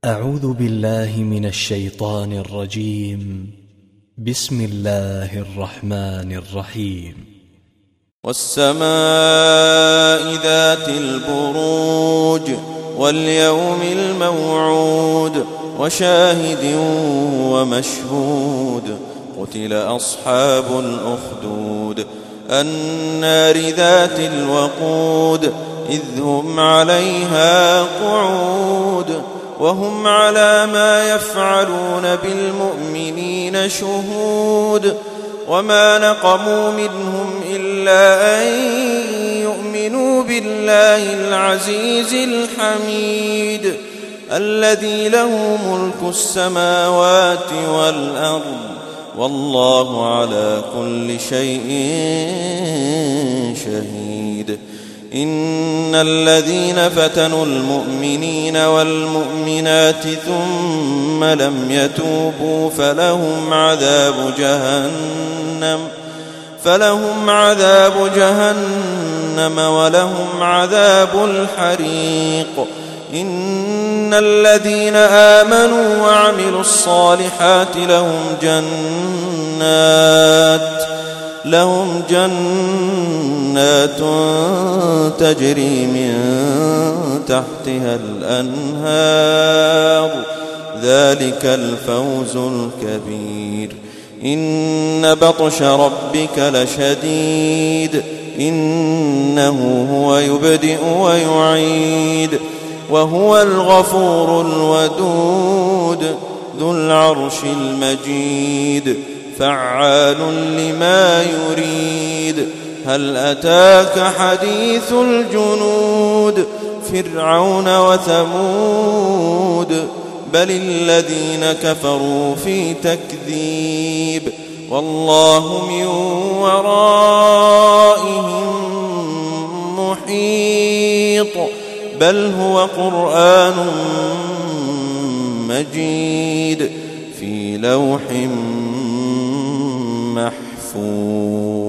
أعوذ بالله من الشيطان الرجيم. بسم الله الرحمن الرحيم. والسماء ذات البروج واليوم الموعود وشاهد ومشهود. قتل أصحاب الأخدود النار ذات الوقود إذ هم عليها قعود وهم على ما يفعلون بالمؤمنين شهود. وما نقموا منهم إلا أن يؤمنوا بالله العزيز الحميد الذي له ملك السماوات والأرض والله على كل شيء شهيد. إن الذين فتنوا المؤمنين والمؤمنات ثم لم يتوبوا فلهم عذاب جهنم ولهم عذاب الحريق. إن الذين آمنوا وعملوا الصالحات لهم جنات تجري من تحتها الأنهار ذلك الفوز الكبير. إن بطش ربك لشديد إنه هو يبدئ ويعيد وهو الغفور الودود ذو العرش المجيد فعال لما يريد. هل أتاك حديث الجنود فرعون وثمود بل الذين كفروا في تكذيب والله من ورائهم محيط بل هو قرآن مجيد في لوح محفوظ.